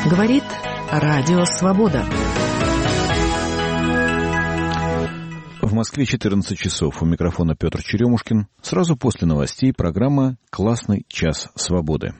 Говорит Радио Свобода. В Москве 14 часов. У микрофона Петр Черемушкин. Сразу после новостей программа «Классный час свободы».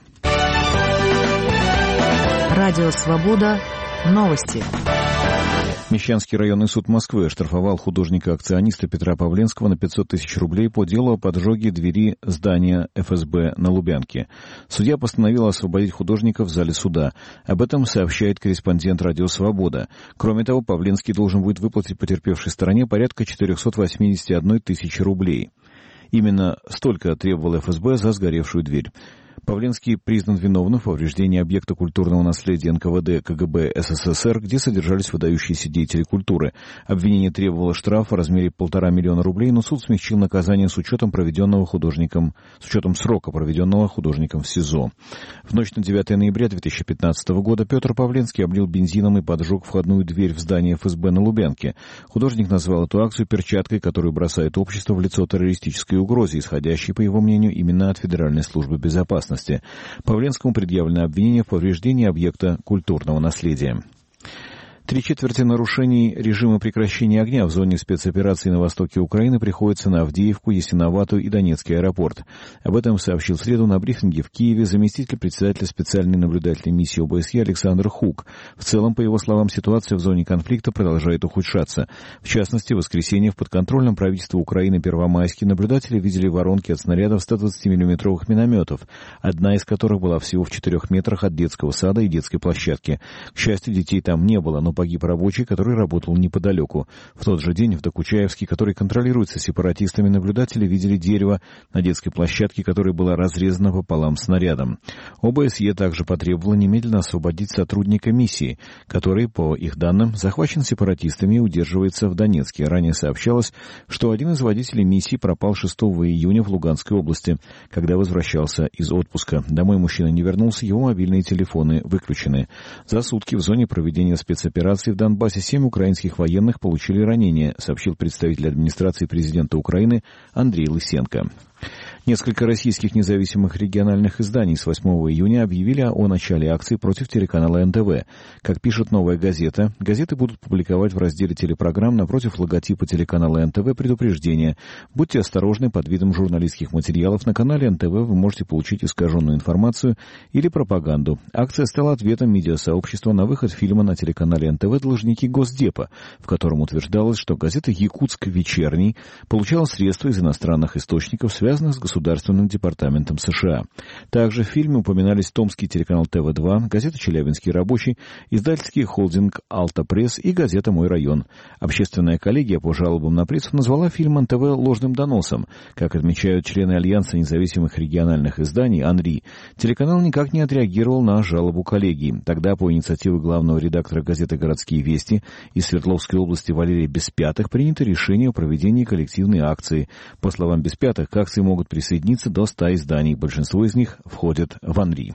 Радио Свобода. Новости. Мещанский районный суд Москвы оштрафовал художника-акциониста Петра Павленского на 500 тысяч рублей по делу о поджоге двери здания ФСБ на Лубянке. Судья постановил освободить художника в зале суда. Об этом сообщает корреспондент «Радио Свобода». Кроме того, Павленский должен будет выплатить потерпевшей стороне порядка 481 тысячи рублей. Именно столько требовал ФСБ за сгоревшую дверь. Павленский признан виновным в повреждении объекта культурного наследия НКВД КГБ СССР, где содержались выдающиеся деятели культуры. Обвинение требовало штрафа в размере 1,5 миллиона рублей, но суд смягчил наказание с учетом срока, проведенного художником в СИЗО. В ночь на 9 ноября 2015 года Петр Павленский облил бензином и поджег входную дверь в здание ФСБ на Лубянке. Художник назвал эту акцию перчаткой, которую бросает общество в лицо террористической угрозе, исходящей, по его мнению, именно от Федеральной службы безопасности. Павленскому предъявлено обвинение в повреждении объекта культурного наследия. 3/4 нарушений режима прекращения огня в зоне спецоперации на востоке Украины приходится на Авдеевку, Ясиноватую и Донецкий аэропорт. Об этом сообщил в среду на брифинге в Киеве заместитель председателя специальной наблюдательной миссии ОБСЕ Александр Хук. В целом, по его словам, ситуация в зоне конфликта продолжает ухудшаться. В частности, в воскресенье в подконтрольном правительству Украины Первомайске наблюдатели видели воронки от снарядов 120 миллиметровых минометов, одна из которых была всего в 4 метрах от детского сада и детской площадки. К счастью, детей там не было, но погиб рабочий, который работал неподалеку. В тот же день в Докучаевске, который контролируется сепаратистами, наблюдатели видели дерево на детской площадке, которое было разрезано пополам снарядом. ОБСЕ также потребовало немедленно освободить сотрудника миссии, который, по их данным, захвачен сепаратистами и удерживается в Донецке. Ранее сообщалось, что один из водителей миссии пропал 6 июня в Луганской области, когда возвращался из отпуска. Домой мужчина не вернулся, его мобильные телефоны выключены. За сутки в зоне проведения спецоперации в Донбассе 7 украинских военных получили ранения, сообщил представитель администрации президента Украины Андрей Лысенко. Несколько российских независимых региональных изданий с 8 июня объявили о начале акции против телеканала НТВ. Как пишет «Новая газета», газеты будут публиковать в разделе телепрограмм напротив логотипа телеканала НТВ предупреждение. Будьте осторожны, под видом журналистских материалов на канале НТВ вы можете получить искаженную информацию или пропаганду. Акция стала ответом медиасообщества на выход фильма на телеканале НТВ «Должники Госдепа», в котором утверждалось, что газета «Якутск Вечерний» получала средства из иностранных источников, связанных с Государственным департаментом США. Также в фильме упоминались томский телеканал ТВ-2, газета «Челябинский рабочий», издательский холдинг «Алта Пресс» и газета «Мой район». Общественная коллегия по жалобам на прессу назвала фильм НТВ ложным доносом. Как отмечают члены Альянса независимых региональных изданий «АНРИ», телеканал никак не отреагировал на жалобу коллегии. Тогда по инициативе главного редактора газеты «Городские вести» из Свердловской области Валерия Беспятых принято решение о проведении коллективной акции. По словам Беспятых, к акции могут присоединиться до 100 изданий. Большинство из них входят в АНРИ.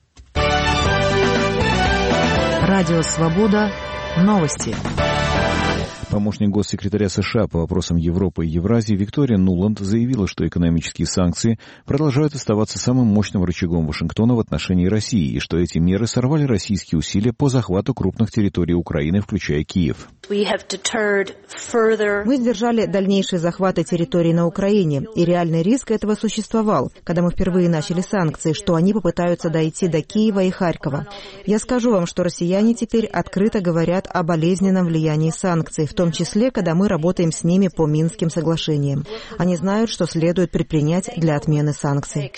Радио Свобода. Новости. Помощник госсекретаря США по вопросам Европы и Евразии Виктория Нуланд заявила, что экономические санкции продолжают оставаться самым мощным рычагом Вашингтона в отношении России, и что эти меры сорвали российские усилия по захвату крупных территорий Украины, включая Киев. Мы сдержали дальнейшие захваты территорий на Украине, и реальный риск этого существовал, когда мы впервые начали санкции, что они попытаются дойти до Киева и Харькова. Я скажу вам, что россияне теперь открыто говорят о болезненном влиянии санкций, в том числе, когда мы работаем с ними по Минским соглашениям. Они знают, что следует предпринять для отмены санкций.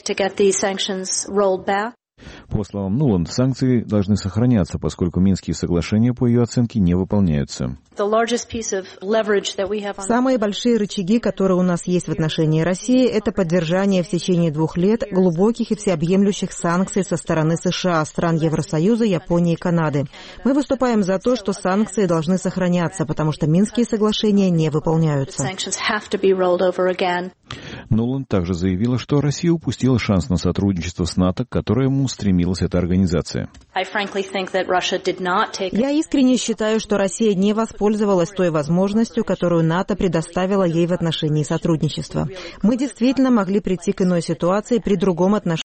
По словам Нуланд, санкции должны сохраняться, поскольку Минские соглашения, по ее оценке, не выполняются. Самые большие рычаги, которые у нас есть в отношении России, это поддержание в течение 2 лет глубоких и всеобъемлющих санкций со стороны США, стран Евросоюза, Японии и Канады. Мы выступаем за то, что санкции должны сохраняться, потому что Минские соглашения не выполняются. Нуланд также заявила, что Россия упустила шанс на сотрудничество с НАТО, к которому стремилась эта организация. Я искренне считаю, что Россия не воспользовалась той возможностью, которую НАТО предоставила ей в отношении сотрудничества. Мы действительно могли прийти к иной ситуации при другом отношении